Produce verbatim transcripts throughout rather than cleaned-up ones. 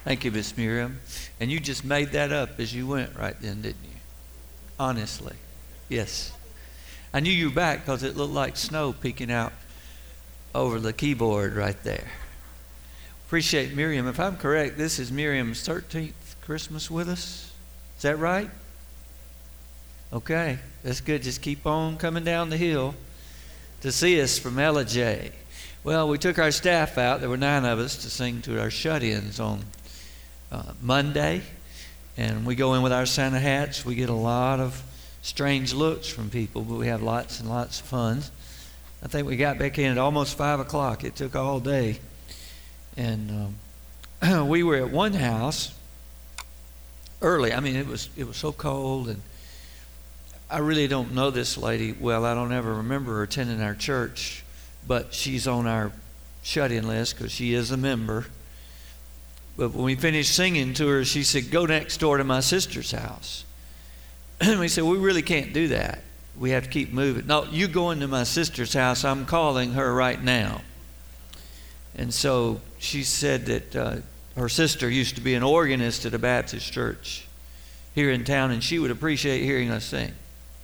Thank you, Miss Miriam. And you just made that up as you went right then, didn't you? Honestly. Yes. I knew you were back because it looked like snow peeking out over the keyboard right there. Appreciate Miriam. If I'm correct, this is Miriam's thirteenth Christmas with us. Is that right? Okay, that's good. Just keep on coming down the hill to see us from Ella J. Well, we took our staff out. There were nine of us to sing to our shut-ins on uh, Monday. And we go in with our Santa hats. We get a lot of strange looks from people, but we have lots and lots of fun. I think we got back in at almost five o'clock. It took all day. And um, we were at one house early. I mean, it was it was so cold, and I really don't know this lady well. I don't ever remember her attending our church, but she's on our shut-in list because she is a member. But when we finished singing to her, she said, "Go next door to my sister's house." And we said, "We really can't do that. We have to keep moving." "No, you go into my sister's house. I'm calling her right now." And so she said that uh, her sister used to be an organist at a Baptist church here in town, and she would appreciate hearing us sing.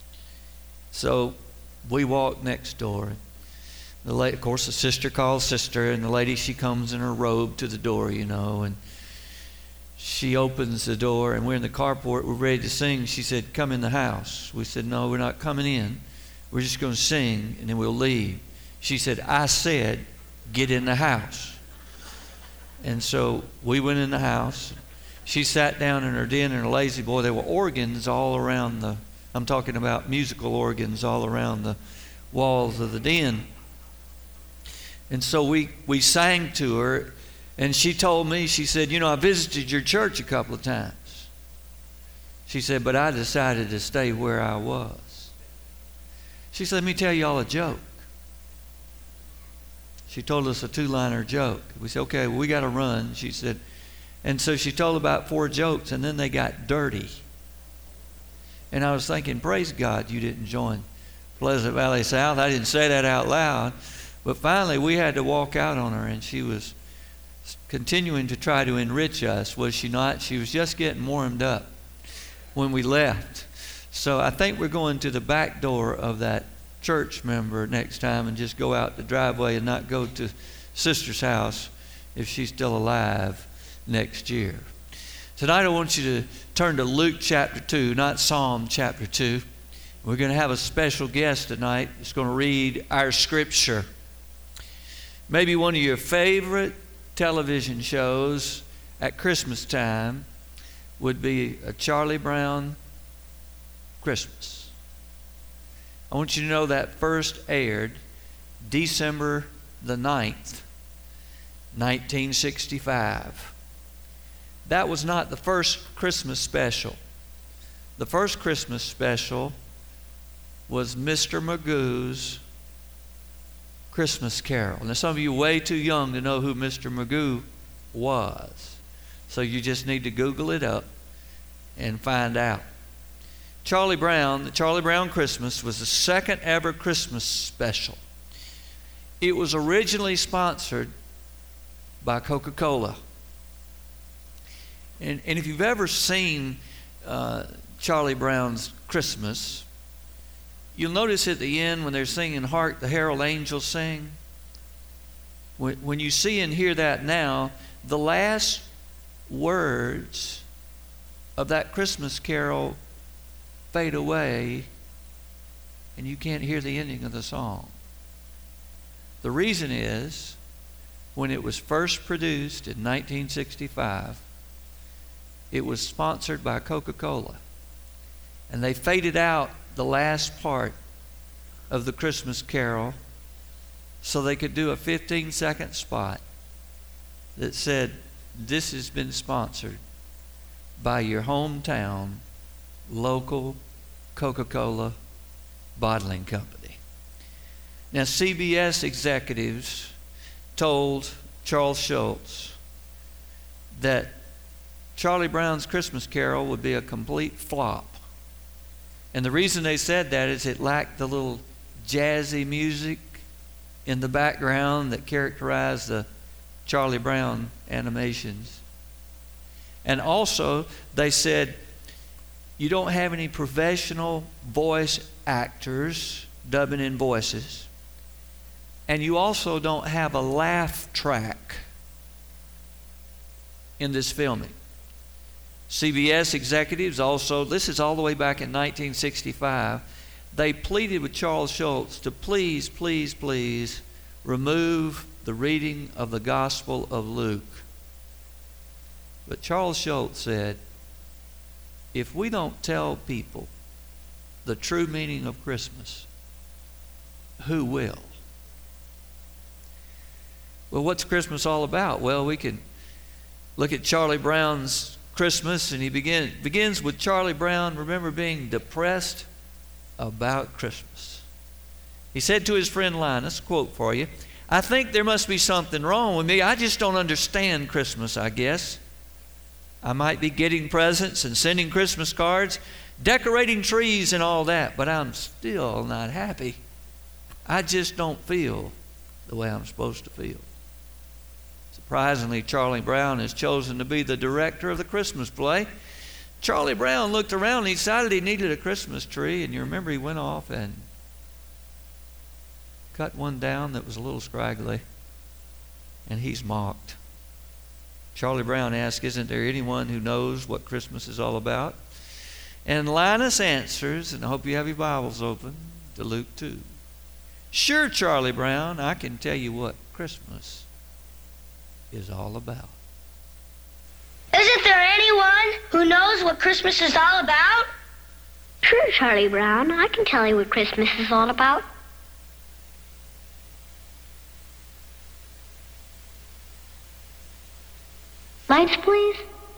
So we walked next door. The lady, of course, the sister calls sister, and the lady, she comes in her robe to the door, you know, and she opens the door, and we're in the carport. We're ready to sing. She said, "Come in the house." We said, "No, we're not coming in. We're just going to sing, and then we'll leave." She said, "I said, get in the house." And so we went in the house. She sat down in her den in a lazy boy. There were organs all around the, I'm talking about musical organs all around the walls of the den. And so we, we sang to her, and she told me, she said, "You know, I visited your church a couple of times." She said, "But I decided to stay where I was." She said, "Let me tell y'all a joke." She told us a two-liner joke. We said, "Okay, well, we got to run." She said, and so she told about four jokes, and then they got dirty. And I was thinking, praise God you didn't join Pleasant Valley South. I didn't say that out loud. But finally, we had to walk out on her, and she was continuing to try to enrich us, was she not? She was just getting warmed up when we left. So I think we're going to the back door of that church member next time and just go out the driveway and not go to sister's house if she's still alive next year. Tonight I want you to turn to Luke chapter two, not Psalm chapter two. We're going to have a special guest tonight that's going to read our scripture. Maybe one of your favorite television shows at Christmas time would be a Charlie Brown Christmas. I want you to know that first aired December the ninth, nineteen sixty-five. That was not the first Christmas special. The first Christmas special was Mister Magoo's Christmas Carol. Now, some of you are way too young to know who Mister Magoo was. So you just need to Google it up and find out. Charlie Brown, the Charlie Brown Christmas was the second ever Christmas special. It was originally sponsored by Coca-Cola. And, and if you've ever seen uh, Charlie Brown's Christmas, you'll notice at the end when they're singing "Hark the Herald Angels Sing," when, when you see and hear that now, the last words of that Christmas carol fade away and you can't hear the ending of the song. The reason is, when it was first produced in nineteen sixty-five, it was sponsored by Coca-Cola. And they faded out the last part of the Christmas carol so they could do a fifteen second spot that said, "This has been sponsored by your hometown local Coca-Cola bottling company." Now, C B S executives told Charles Schulz that Charlie Brown's Christmas Carol would be a complete flop. And the reason they said that is it lacked the little jazzy music in the background that characterized the Charlie Brown animations. And also, they said, you don't have any professional voice actors dubbing in voices. And you also don't have a laugh track in this filming. C B S executives also, this is all the way back in nineteen sixty-five, they pleaded with Charles Schulz to please, please, please remove the reading of the Gospel of Luke. But Charles Schulz said, if we don't tell people the true meaning of Christmas, who will? Well, what's Christmas all about? Well, we can look at Charlie Brown's Christmas, and he begin, begins with Charlie Brown, remember, being depressed about Christmas. He said to his friend Linus, quote for you, I think there must be something wrong with me. I just don't understand Christmas, I guess. I might be getting presents and sending Christmas cards, decorating trees and all that, but I'm still not happy. I just don't feel the way I'm supposed to feel. Surprisingly, Charlie Brown has chosen to be the director of the Christmas play. Charlie Brown looked around and he decided he needed a Christmas tree, and you remember he went off and cut one down that was a little scraggly, and he's mocked. Charlie Brown asked, isn't there anyone who knows what Christmas is all about? And Linus answers, and I hope you have your Bibles open, to Luke two. Sure, Charlie Brown, I can tell you what Christmas is all about. Isn't there anyone who knows what Christmas is all about? Sure, Charlie Brown, I can tell you what Christmas is all about. Lights, please.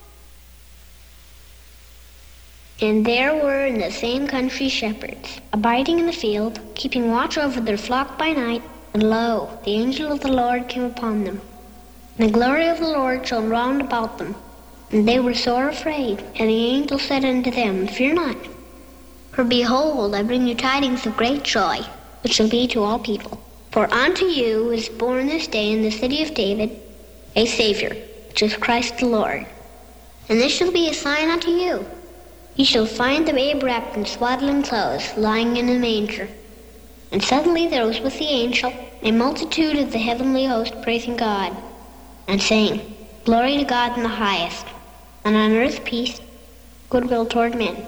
And there were in the same country shepherds, abiding in the field, keeping watch over their flock by night. And lo, the angel of the Lord came upon them. And the glory of the Lord shone round about them. And they were sore afraid. And the angel said unto them, Fear not. For behold, I bring you tidings of great joy, which shall be to all people. For unto you is born this day in the city of David a Savior, which is Christ the Lord. And this shall be a sign unto you. Ye shall find the babe wrapped in swaddling clothes, lying in a manger. And suddenly there was with the angel a multitude of the heavenly host praising God, and saying, Glory to God in the highest, and on earth peace, goodwill toward men.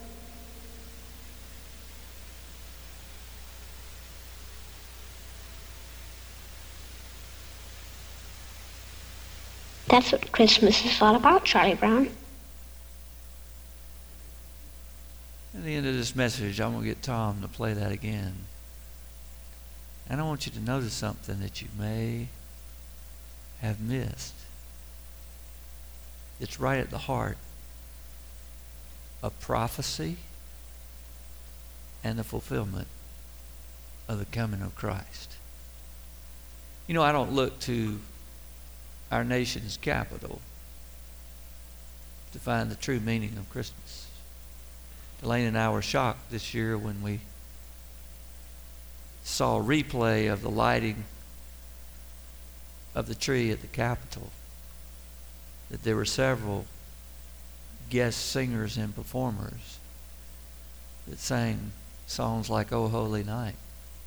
That's what Christmas is all about, Charlie Brown. At the end of this message, I'm going to get Tom to play that again. And I want you to notice something that you may have missed. It's right at the heart of prophecy and the fulfillment of the coming of Christ. You know, I don't look to our nation's capital to find the true meaning of Christmas. Elaine and I were shocked this year when we saw a replay of the lighting of the tree at the Capitol, that there were several guest singers and performers that sang songs like "O Holy Night."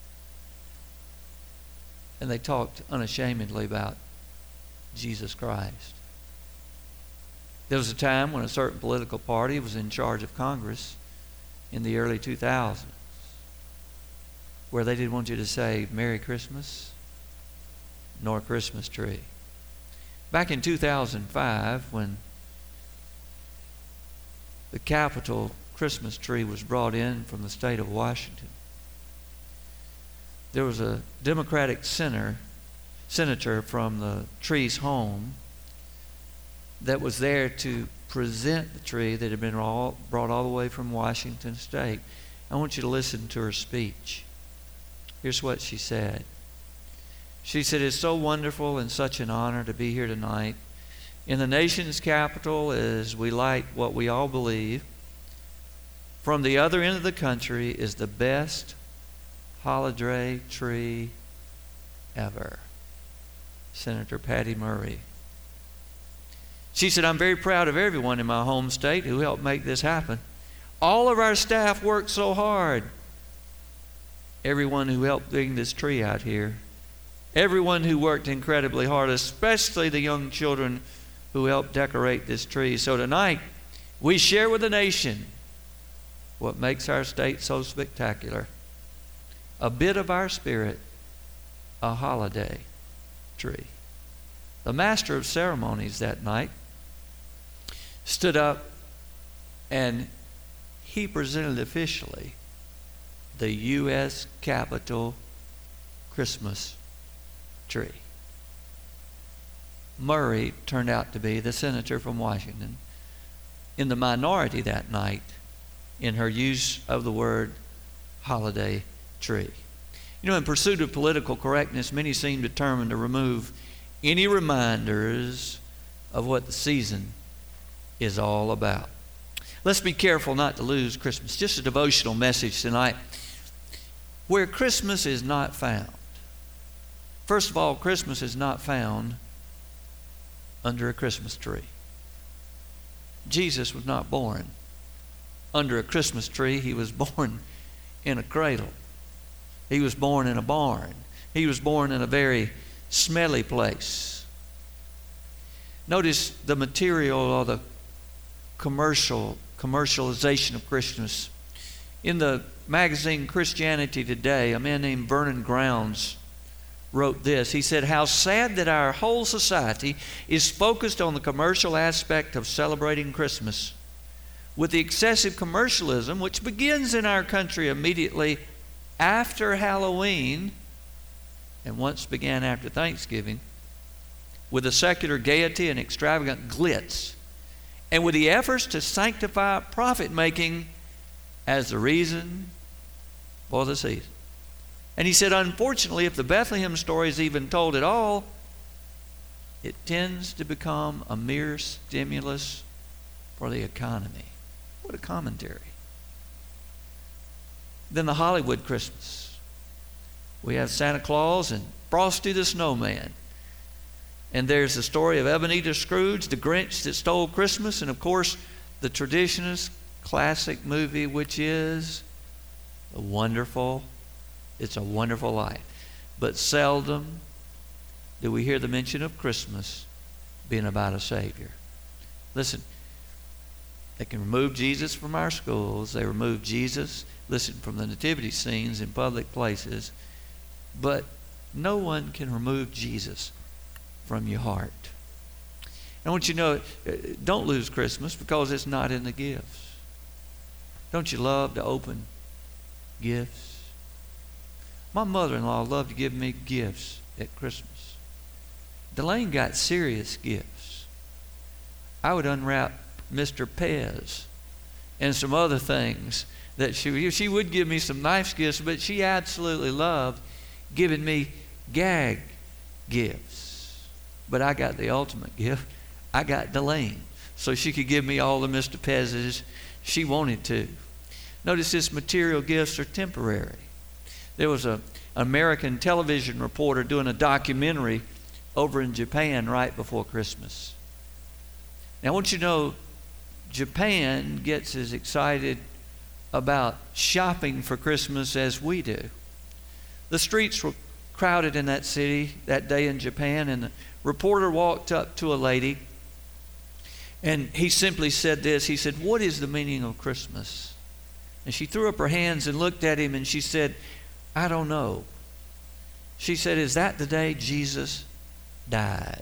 And they talked unashamedly about Jesus Christ. There was a time when a certain political party was in charge of Congress in the early two thousands where they didn't want you to say Merry Christmas nor Christmas tree. Back in two thousand five, when the Capitol Christmas tree was brought in from the state of Washington, there was a Democratic senator, senator from the tree's home that was there to present the tree that had been all, brought all the way from Washington State. I want you to listen to her speech. Here's what she said. She said, "It's so wonderful and such an honor to be here tonight in the nation's capital as we light what we all believe from the other end of the country is the best holiday tree ever." Senator Patty Murray. She said, I'm very proud of everyone in my home state who helped make this happen. All of our staff worked so hard. Everyone who helped bring this tree out here. Everyone who worked incredibly hard, especially the young children who helped decorate this tree. So tonight, we share with the nation what makes our state so spectacular. A bit of our spirit, a holiday tree. The master of ceremonies that night stood up and he presented officially the U S Capitol Christmas tree. Murray turned out to be the senator from Washington in the minority that night in her use of the word holiday tree. You know, in pursuit of political correctness, many seem determined to remove any reminders of what the season is all about. Let's be careful not to lose Christmas. Just a devotional message tonight. Where Christmas is not found. First of all, Christmas is not found under a Christmas tree. Jesus was not born under a Christmas tree. He was born in a cradle. He was born in a barn. He was born in a very smelly place. Notice the material or the commercial commercialization of Christmas. In the magazine Christianity Today, a man named Vernon Grounds wrote this. He said, how sad that our whole society is focused on the commercial aspect of celebrating Christmas. With the excessive commercialism, which begins in our country immediately after Halloween, and once began after Thanksgiving, with the secular gaiety and extravagant glitz, and with the efforts to sanctify profit-making as the reason for the season. And he said, unfortunately, if the Bethlehem story is even told at all, it tends to become a mere stimulus for the economy. What a commentary. Then the Hollywood Christmas. We have Santa Claus and Frosty the Snowman. And there's the story of Ebenezer Scrooge, the Grinch that stole Christmas, and of course the traditionalist classic movie, which is a wonderful, it's a wonderful life. But seldom do we hear the mention of Christmas being about a Savior. Listen, they can remove Jesus from our schools. They remove Jesus, listen, from the nativity scenes in public places. But no one can remove Jesus from your heart. I want you to know, don't lose Christmas because it's not in the gifts. Don't you love to open gifts? My mother-in-law loved to give me gifts at Christmas. Delane got serious gifts. I would unwrap Mister Pez and some other things that she she would give me some nice gifts, but she absolutely loved giving me gag gifts. But I got the ultimate gift. I got Delane, so she could give me all the Mister Pez's she wanted to. Notice this, material gifts are temporary. There was a, an American television reporter doing a documentary over in Japan right before Christmas. Now I want you to know, Japan gets as excited about shopping for Christmas as we do. The streets were crowded in that city that day in Japan, and the reporter walked up to a lady and he simply said this. He said, "What is the meaning of Christmas?" And she threw up her hands and looked at him and she said, "I don't know." She said, "Is that the day Jesus died?"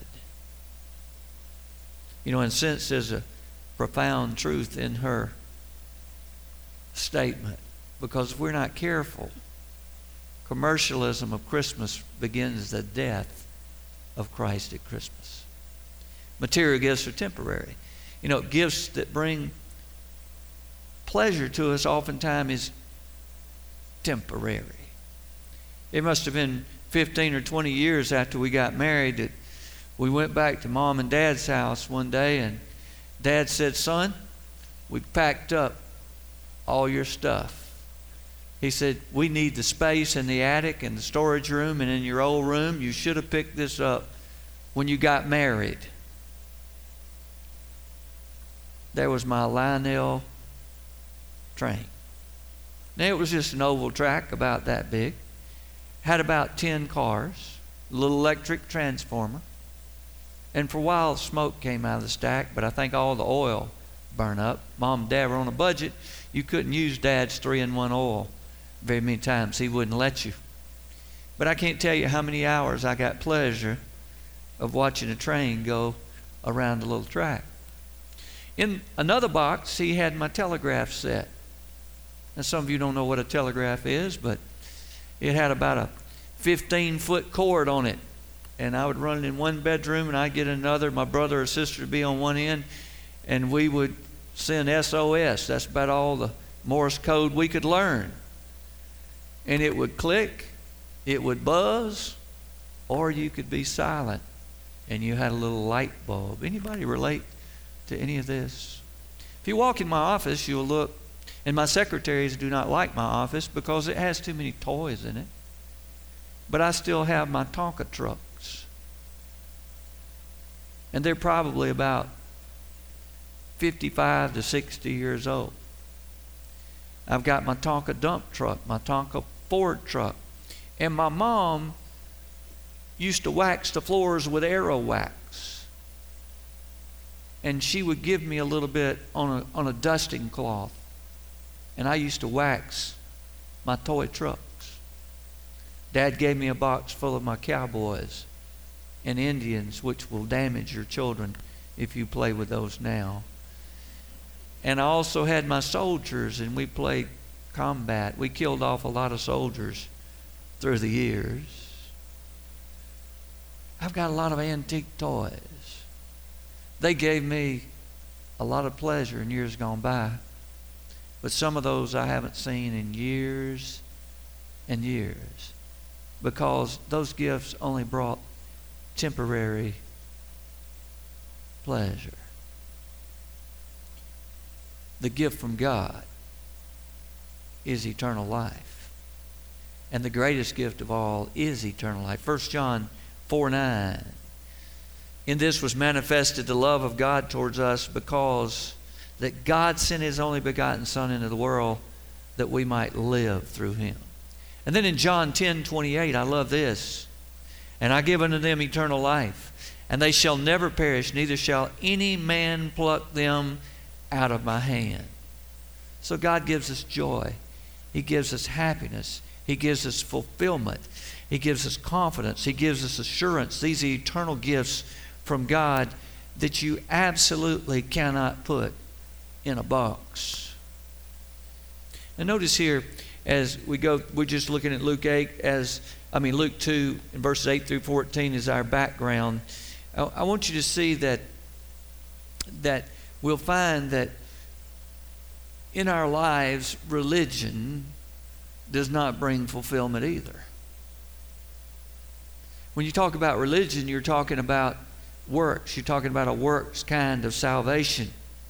You know, in a sense, there's a profound truth in her statement, because if we're not careful, commercialism of Christmas begins the death of Christ at Christmas. Material gifts are temporary. You know, gifts that bring pleasure to us oftentimes is temporary. It must have been fifteen or twenty years after we got married that we went back to Mom and Dad's house one day, and Dad said, "Son, we packed up all your stuff." He said, "We need the space in the attic and the storage room and in your old room. You should have picked this up when you got married." there was my Lionel train. Now, it was just an oval track about that big. Had about ten cars, a little electric transformer. And for a while, smoke came out of the stack, but I think all the oil burned up. Mom and Dad were on a budget. You couldn't use Dad's three-in-one oil very many times. He wouldn't let you. But I can't tell you how many hours I got pleasure of watching a train go around a little track. In another box, he had my telegraph set. Now, some of you don't know what a telegraph is, but it had about a fifteen-foot cord on it. And I would run it in one bedroom, and I'd get another. My brother or sister would be on one end, and we would send S O S. That's about all the Morse code we could learn. And it would click, it would buzz, or you could be silent, and you had a little light bulb. Anybody relate to any of this? If you walk in my office, you'll look, and my secretaries do not like my office because it has too many toys in it. But I still have my Tonka trucks. And they're probably about fifty-five to sixty years old. I've got my Tonka dump truck, my Tonka Ford truck. And my mom used to wax the floors with Aero Wax. And she would give me a little bit on a, on a dusting cloth. And I used to wax my toy trucks. Dad gave me a box full of my cowboys and Indians, which will damage your children if you play with those now. And I also had my soldiers, and we played combat. We killed off a lot of soldiers through the years. I've got a lot of antique toys. They gave me a lot of pleasure in years gone by. But some of those I haven't seen in years and years, because those gifts only brought temporary pleasure. The gift from God is eternal life. And the greatest gift of all is eternal life. First John four nine. In this was manifested the love of God towards us, because that God sent His only begotten Son into the world that we might live through Him. And then in John ten twenty-eight, I love this. And I give unto them eternal life, and they shall never perish, neither shall any man pluck them out of my hand. So God gives us joy. He gives us happiness. He gives us fulfillment. He gives us confidence. He gives us assurance. These are eternal gifts from God that you absolutely cannot put in a box. Now notice here, as we go, we're just looking at Luke eight, as I mean Luke two, and verses eight through fourteen is our background. I, I want you to see that that we'll find that in our lives, religion does not bring fulfillment either. When you talk about religion, you're talking about works. You're talking about a works kind of salvation.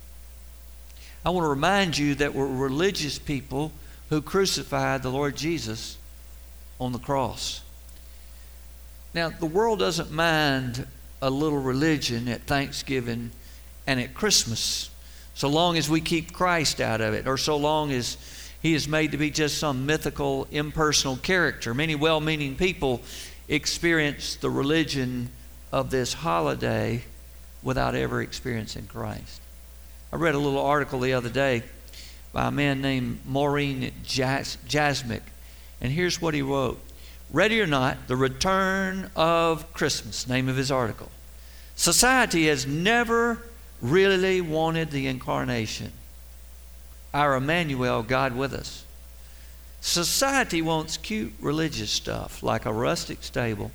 I want to remind you that we're religious people who crucified the Lord Jesus on the cross. Now, the world doesn't mind a little religion at Thanksgiving and at Christmas, so long as we keep Christ out of it, or so long as He is made to be just some mythical, impersonal character. Many well-meaning people experience the religion of this holiday without ever experiencing Christ. I read a little article the other day by a man named Maureen Jas- Jasmick, and here's what he wrote. Ready or not, the return of Christmas, name of his article. Society has never really wanted the incarnation, our Emmanuel, God with us. Society wants cute religious stuff like a rustic stable,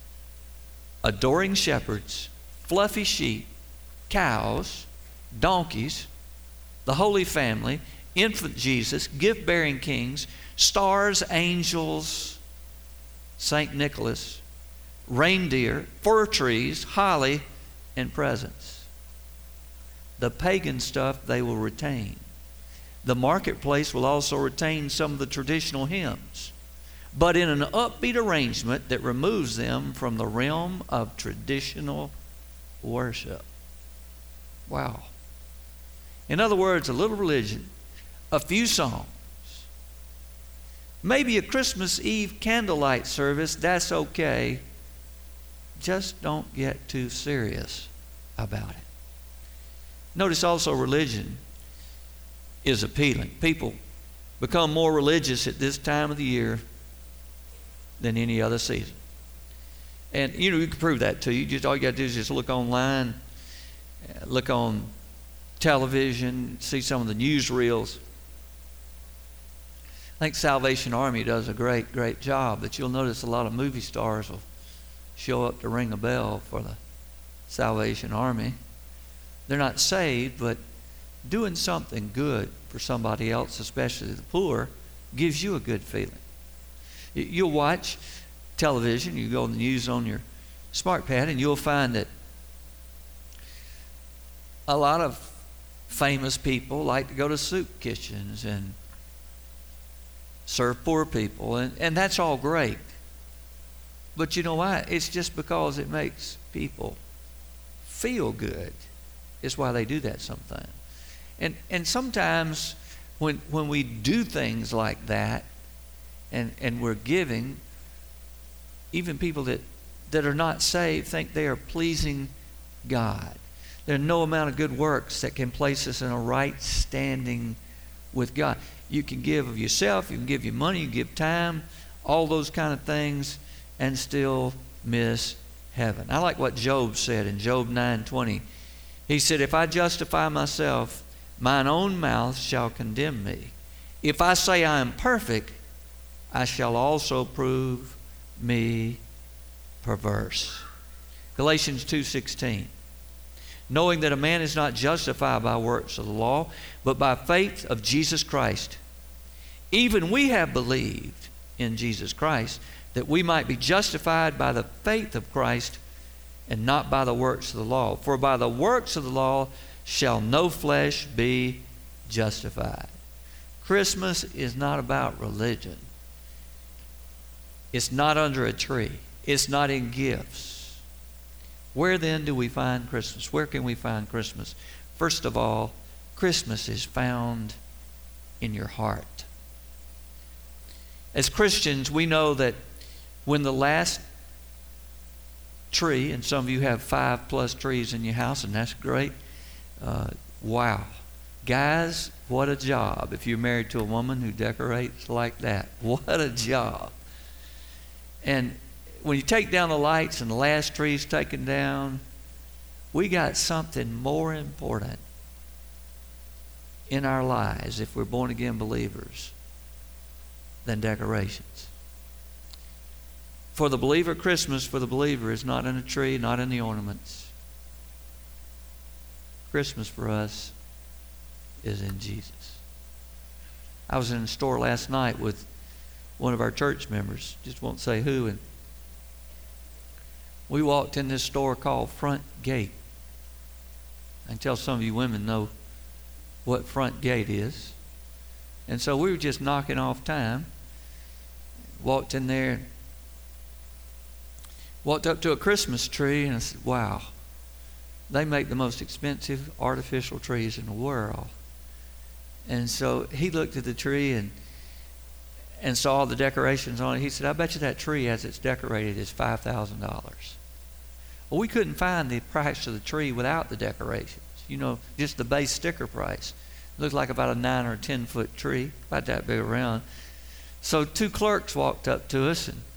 adoring shepherds, fluffy sheep, cows, donkeys, the Holy Family, infant Jesus, gift-bearing kings, stars, angels, Saint Nicholas, reindeer, fir trees, holly, and presents. The pagan stuff they will retain. The marketplace will also retain some of the traditional hymns, but in an upbeat arrangement that removes them from the realm of traditional worship. Wow. In other words, a little religion, a few songs, maybe a Christmas Eve candlelight service, that's okay. Just don't get too serious about it. Notice also religion is appealing. People become more religious at this time of the year than any other season. And you know, you can prove that too. You just all you got to do is just look online, look on television, see some of the newsreels. I think Salvation Army does a great, great job, but you'll notice a lot of movie stars will show up to ring a bell for the Salvation Army. They're not saved, but doing something good for somebody else, especially the poor, gives you a good feeling. You'll watch television, you go on the news on your smart pad, and you'll find that a lot of famous people like to go to soup kitchens and serve poor people, and, and that's all great. But you know why? It's just because it makes people feel good. It's why they do that sometimes. And and sometimes when when we do things like that and, and we're giving, even people that, that are not saved think they are pleasing God. There are no amount of good works that can place us in a right standing with God. You can give of yourself, you can give your money, you can give time, all those kind of things, and still miss heaven. I like what Job said in Job nine twenty. He said, if I justify myself, mine own mouth shall condemn me. If I say I am perfect, I shall also prove me perverse. Galatians two sixteen. Knowing that a man is not justified by works of the law, but by faith of Jesus Christ. Even we have believed in Jesus Christ, that we might be justified by the faith of Christ and not by the works of the law. For by the works of the law shall no flesh be justified. Christmas is not about religion. It's not under a tree. It's not in gifts. Where then do we find Christmas? Where can we find Christmas? First of all, Christmas is found in your heart. As Christians, we know that when the last tree, and some of you have five plus trees in your house, and that's great. Uh, wow. Guys, what a job if you're married to a woman who decorates like that. What a job. And when you take down the lights and the last tree's taken down, we got something more important in our lives if we're born again believers than decorations. For the believer, Christmas for the believer is not in a tree, not in the ornaments. Christmas for us is in Jesus. I was in a store last night with one of our church members, just won't say who, and we walked in this store called Front Gate. I can tell some of you women know what Front Gate is. And so we were just knocking off time. Walked in there, walked up to a Christmas tree, and I said, wow, they make the most expensive artificial trees in the world. And so he looked at the tree and and saw the decorations on it. He said, I bet you that tree as it's decorated is five thousand dollars. Well, we couldn't find the price of the tree without the decorations. You know, just the base sticker price. It looked like about a nine or ten foot tree, about that big around. So two clerks walked up to us, and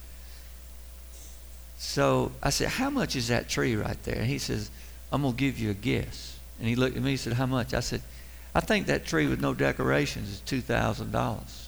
so I said, how much is that tree right there? And he says, I'm going to give you a guess. And he looked at me and said, how much? I said, I think that tree with no decorations is two thousand dollars.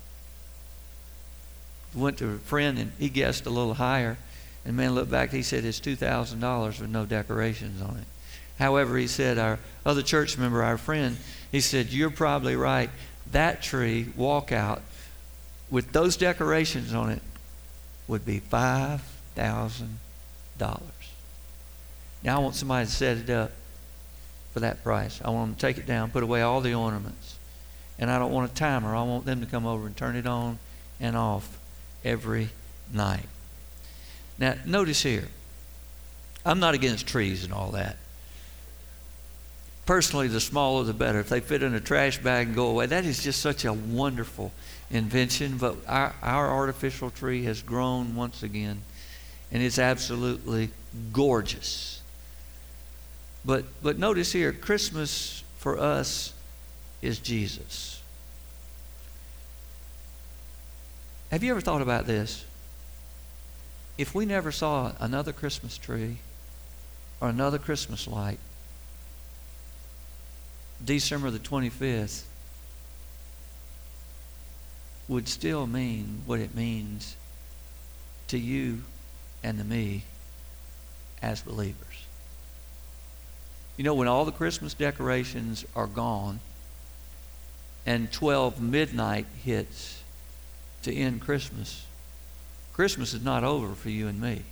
Went to a friend and he guessed a little higher. And the man looked back, he said it's two thousand dollars with no decorations on it. However, he said, our other church member, our friend, he said, you're probably right. That tree, walkout, with those decorations on it, would be five thousand dollars. Now I want somebody to set it up for that price. I want them to take it down, put away all the ornaments. And I don't want a timer. I want them to come over and turn it on and off every night. Now, notice here, I'm not against trees and all that. Personally, the smaller the better. If they fit in a trash bag and go away, that is just such a wonderful invention. But our, our artificial tree has grown once again, and it's absolutely gorgeous. But but notice here, Christmas for us is Jesus. Have you ever thought about this? If we never saw another Christmas tree or another Christmas light, December the twenty-fifth would still mean what it means to you and to me as believers. You know, when all the Christmas decorations are gone and twelve midnight hits to end Christmas, Christmas is not over for you and me,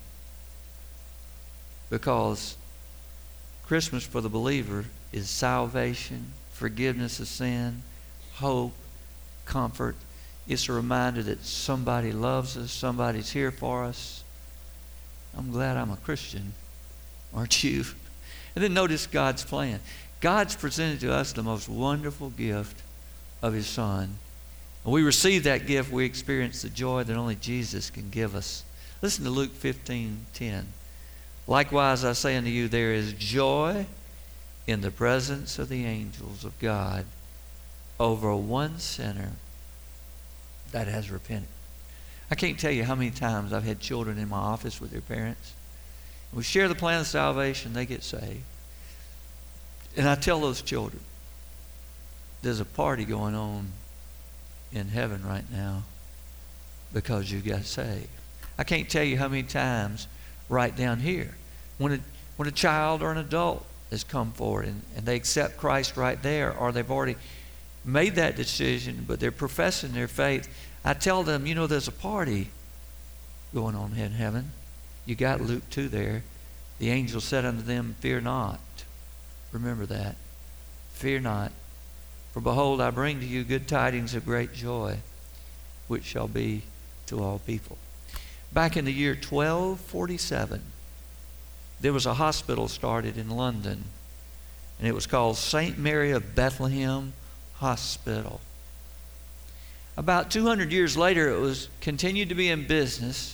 because Christmas for the believer is salvation, forgiveness of sin, hope, comfort. It's a reminder that somebody loves us, somebody's here for us. I'm glad I'm a Christian, aren't you? And then notice God's plan. God's presented to us the most wonderful gift of His Son. When we receive that gift, we experience the joy that only Jesus can give us. Listen to Luke fifteen ten. Likewise, I say unto you, there is joy in the presence of the angels of God over one sinner that has repented. I can't tell you how many times I've had children in my office with their parents. We share the plan of salvation, they get saved. And I tell those children, there's a party going on in heaven right now because you got saved. I can't tell you how many times right down here when a, when a child or an adult has come forward and, and they accept Christ right there, or they've already made that decision but they're professing their faith, I tell them, you know, there's a party going on in heaven. You got Luke two there. The angel said unto them, fear not. Remember that. Fear not. For behold, I bring to you good tidings of great joy, which shall be to all people. Back in the year twelve forty-seven, there was a hospital started in London, and it was called Saint Mary of Bethlehem Hospital. About two hundred years later, it was continued to be in business,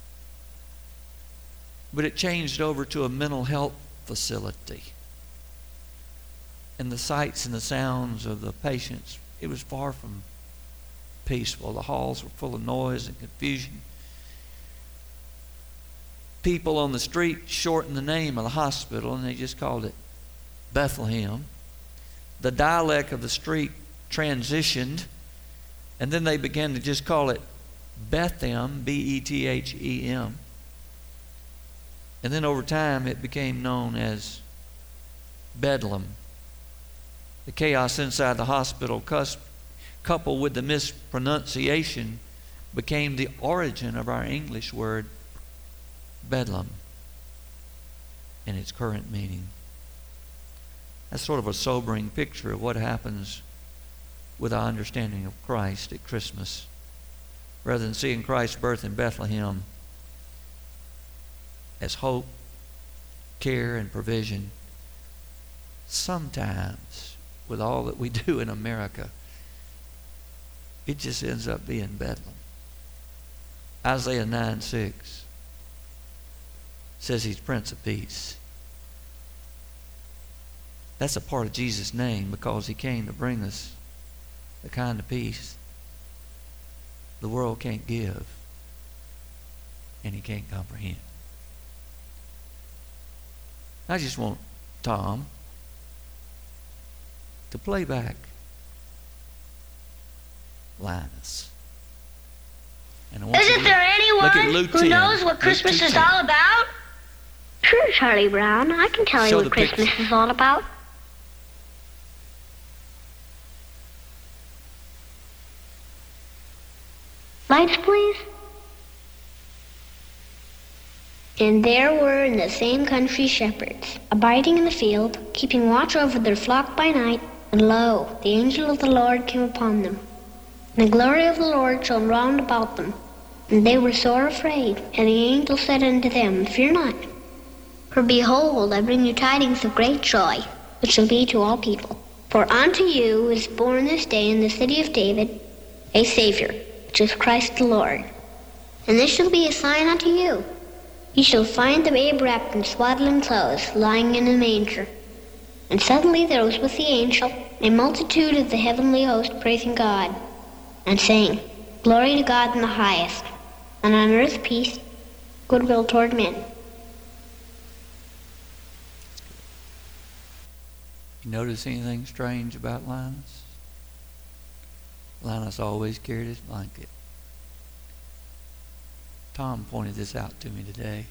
but it changed over to a mental health facility. And the sights and the sounds of the patients, it was far from peaceful. The halls were full of noise and confusion. People on the street shortened the name of the hospital and they just called it Bethlehem. The dialect of the street transitioned, and then they began to just call it Bethem, B E T H E M. And then over time it became known as Bedlam. The chaos inside the hospital, coupled with the mispronunciation, became the origin of our English word Bedlam in its current meaning. That's sort of a sobering picture of what happens with our understanding of Christ at Christmas. Rather than seeing Christ's birth in Bethlehem as hope, care, and provision, sometimes with all that we do in America, it just ends up being Bedlam. Isaiah nine six says He's Prince of Peace. That's a part of Jesus' name because He came to bring us the kind of peace the world can't give and He can't comprehend. I just want Tom to play back Linus. And I want Isn't there anyone who knows what Christmas is all about? Sure, Charlie Brown. I can tell you what Christmas is all about. Lights, please. And there were in the same country shepherds, abiding in the field, keeping watch over their flock by night. And lo, the angel of the Lord came upon them. And the glory of the Lord shone round about them. And they were sore afraid. And the angel said unto them, fear not. For behold, I bring you tidings of great joy, which shall be to all people. For unto you is born this day in the city of David a Savior, which is Christ the Lord. And this shall be a sign unto you. Ye shall find the babe wrapped in swaddling clothes, lying in a manger. And suddenly there was with the angel a multitude of the heavenly host praising God, and saying, Glory to God in the highest, and on earth peace, goodwill toward men. You notice anything strange about Linus? Linus always carried his blanket. Tom pointed this out to me today.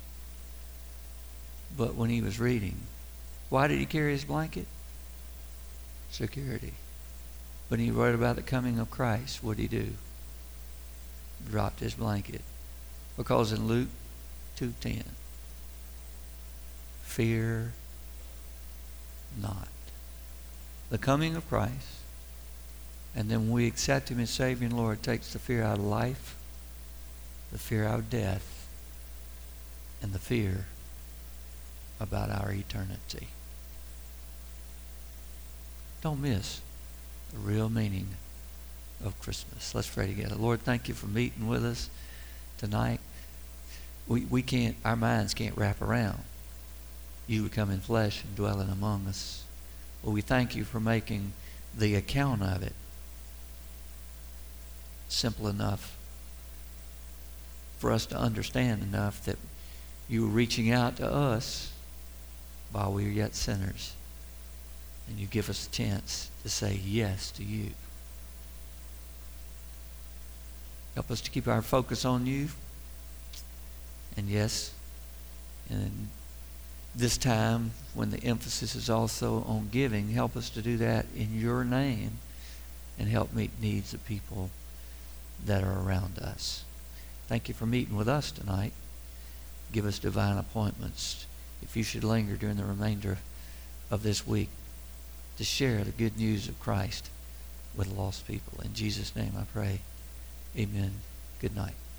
But when he was reading, why did he carry his blanket? Security. When he wrote about the coming of Christ, what did he do? Dropped his blanket. Because in Luke two ten, fear not. The coming of Christ, and then when we accept him as Savior and Lord, takes the fear out of life, the fear out of death, and the fear about our eternity. Don't miss the real meaning of Christmas. Let's pray together. Lord, thank you for meeting with us tonight. We we can't, our minds can't wrap around you would come in flesh and dwelling among us. Well, we thank you for making the account of it simple enough for us to understand enough that you were reaching out to us while we were yet sinners. And you give us a chance to say yes to you. Help us to keep our focus on you. And yes, in this time when the emphasis is also on giving, help us to do that in your name and help meet needs of people that are around us. Thank you for meeting with us tonight. Give us divine appointments if you should linger during the remainder of this week to share the good news of Christ with lost people. In Jesus' name I pray. Amen. Good night.